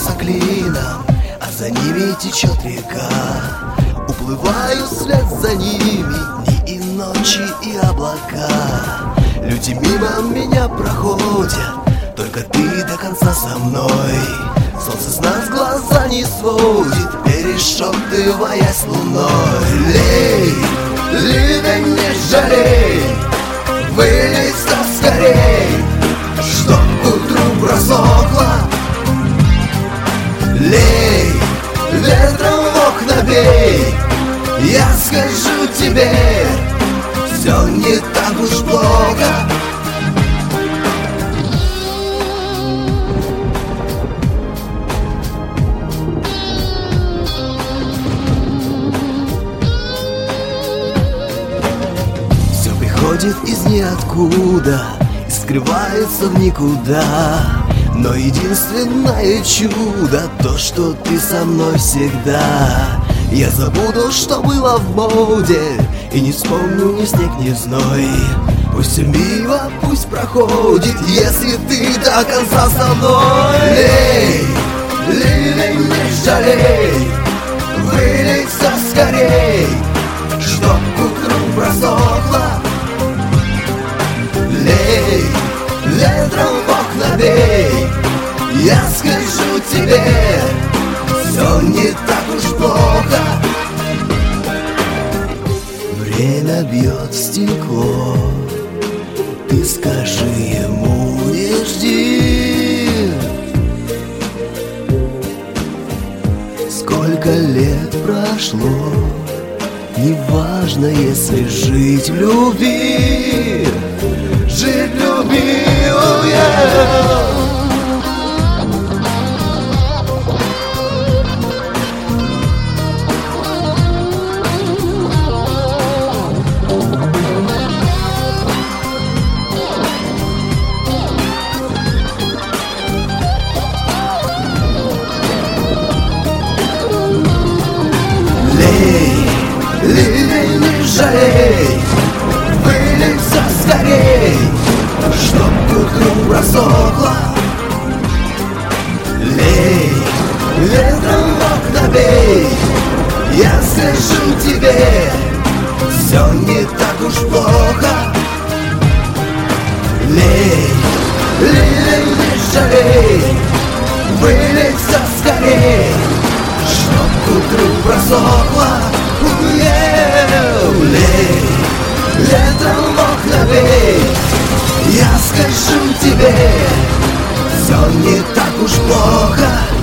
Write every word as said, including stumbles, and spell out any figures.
сходятся клином, а за ними течет река. Уплываю вслед за ними дни и ночи и облака. Люди мимо меня проходят, только ты до конца со мной. Солнце с нас глаза не сводит, перешептываясь луной. Лей, ливень, не жалей, вылей-ка скорей, чтоб к утру просохло. Лей, ветром в окна бей, я скажу тебе, все не так уж плохо. Все приходит из ниоткуда и скрывается в никуда. Но единственное чудо — то, что ты со мной всегда. Я забуду, что было в моде, и не вспомню ни снег, ни зной. Пусть все мимо, пусть проходит, если ты до конца со мной. Лей, ливень, не жалей, вылейся скорей, чтоб к утру просохло. Лей, ветром в окна бей, я скажу тебе, все не так уж плохо. Время бьет в стекло, ты скажи ему, не жди. Сколько лет прошло, неважно, если жить в любви. Жить в любви, oh yeah. Лей, ливень, не жалей, вылейся скорей, чтоб к утру просохло. Лей, ветром в окна бей, я скажу тебе, все не так уж плохо. Лей, ливень, не жалей, вылейся скорей, чтоб к утру просохло. Лей, ветром в окна бей, я скажу тебе, все не так уж плохо.